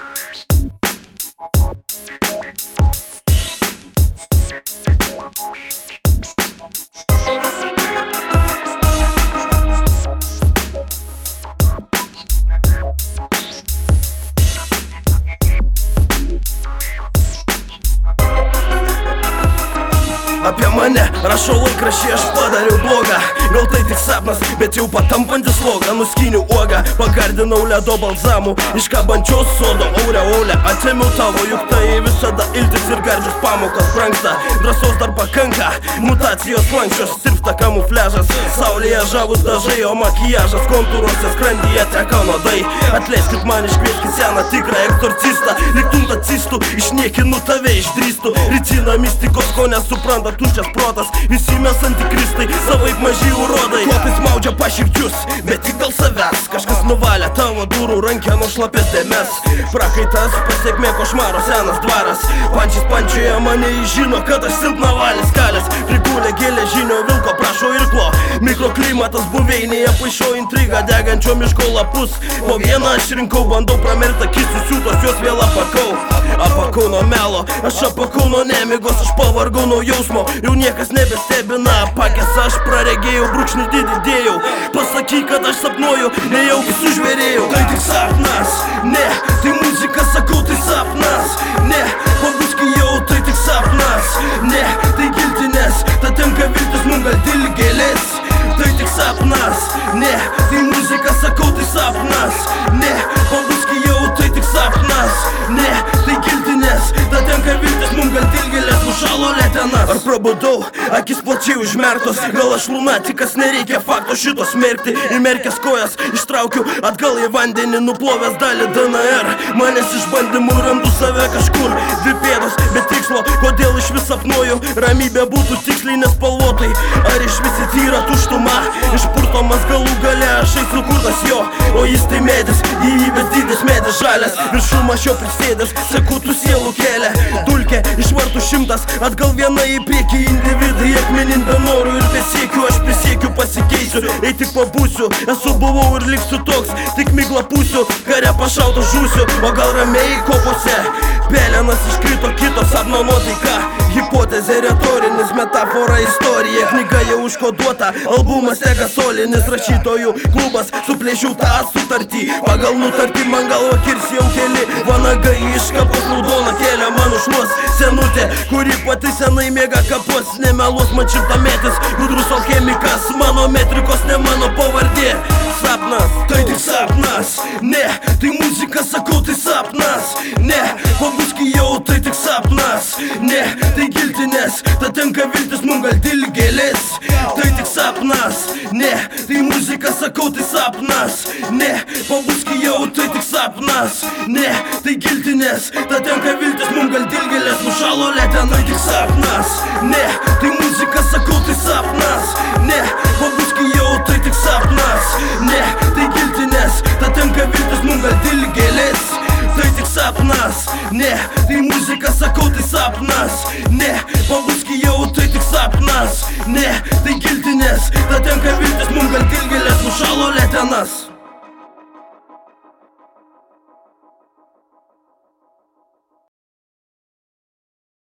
Apie mane rašau laikraščiai, aš padariau blogą. Gal tai tik sapnas, bet jau patampantis slogą. Nuskyniau uogą, pagardinau ledo balzamų iš kabančios sodo aureolę. Atėmiau tavo, juk tai visada iltis ir gardžios pamokos brangsta. Drąsos dar pakanka, mutacijos lankščios, tirpsta kamufliažas. Saulėje žavus dažai, o makijažas kontūruose skrandyje teka nuodai. Atleiskit man, iškvieskit seną tikrą eksorcistą. Liktum tacistų, išniekinu tave, išdrįstu. Ricina mistikos, ko nesupranta tuščias protas. Visi mes antikristai, savaip maži urodai. Kotais maudžia paširdžius, bet tik dėl savęs. Kažkas nuvalė tavo durų rankenos šlapės dėmes. Prakaitas, pasiekmė košmaro, senas dvaras. Pančiais pančioje mane žino, kad aš silpnavalis kalės. Prigulė geležinio vilko, prašo irklo. Mikroklimatas buveinėje paišo intrigą, degančio miško lapus. Po vieną aš rinkau, bandau pramerkt akis, susiūtos juos vėl apakau. Apakau nuo melo, aš apakau nuo nemigos, aš pavargau nuo jausmo. Jau niekas nebestebina, apakęs aš praregėjau, brūkšnį didėjau. Pasakyk, kad aš sapnuoju, nejaugi sužvėrėjau. Tai tik sapnas, ne, tai muzika, sakau, tai sapnas. Ne, pabuski jau, tai tik sapnas. Ne, tai giltinės, ta tenka viltis, mum gal dilgėlės. Tai tik sapnas, ne, tai muzika, sakau, tai sapnas. Ne, pabuski jau, tai tik sapnas. Ne, tai giltinės, ta tenka viltis, mum gal dilgėlės. Nušalo letenas, ar prabudau, akis plačiai užmerktos. Gal aš lunatikas, nereikia fakto šito smerkti. Įmerkęs kojas, ištraukiu atgal į vandenį, nuplovęs dalį DNR. Manęs išbandymų randu save kažkur. Dvi pėdos, be tikslo, kodėl iš vis sapnuoju. Ramybė būtų tiksliai nespalvotai. Ar iš vis įtyra tuštuma, išpurtomas galų gale, aš eisiu kurtas jo. O jis tai medis, gyvybės dydis, medis žalias. Viršumas jo prisėdęs, sekutų sielų kelią. Dulkė iš vartų 100, atgal viena į priekį, individai akmenin be norų ir be siekių. Aš prisiekiu, pasikeisiu, ei tik pabūsiu. Esu, buvau ir liksiu toks, tik migla pūsiu. Kare pašautas žūsiu, o gal ramiai kopose. Pelenas iškrito, kito sapno nuotaika. Hipotezė, retorinis, metafora, istorija. Knyga jau užkoduota, albumas ega solinis. Rašytojų klubas, suplėšiau tą sutartį. Pagal nutartį man galva kirs jau keli vanagai. Iš kapos raudona kėlė man užluos senutė, kuri pati senai mėga kapos. Nemeluos man šimtametis, gudrus alchemikas. Mano metrikos ne mano pavardė. Sapnas, tai tik sapnas. Ne, tai muzika, sakau, tai sapnas. Ne, pabuski jau, tai tik sapnas. Ne, tai giltinės, ta tenka viltis, mum gal dilgėlės. Tai tik sapnas. Ne, tai muzika, sakau, tai sapnas. Ne, pabuski jau, tai tik sapnas. Ne, tai giltinės, ta tenka viltis, mum gal dilgėlės. Nušalo letenas, tai tik sapnas. Ne, tai muzika, sakau, tai sapnas. Ne, pabuski jau, tai tik sapnas. Ne, tai giltinės, ta tenka viltis, mum gal dilgėlės. Tai tik sapnas. Ne, tai muzika, sakau, tai sapnas. Ne, pabuski jau, tai tik sapnas. Ne, tai giltinės, ta tenka viltis, mum gal dilgėlės. Nušalo letenas.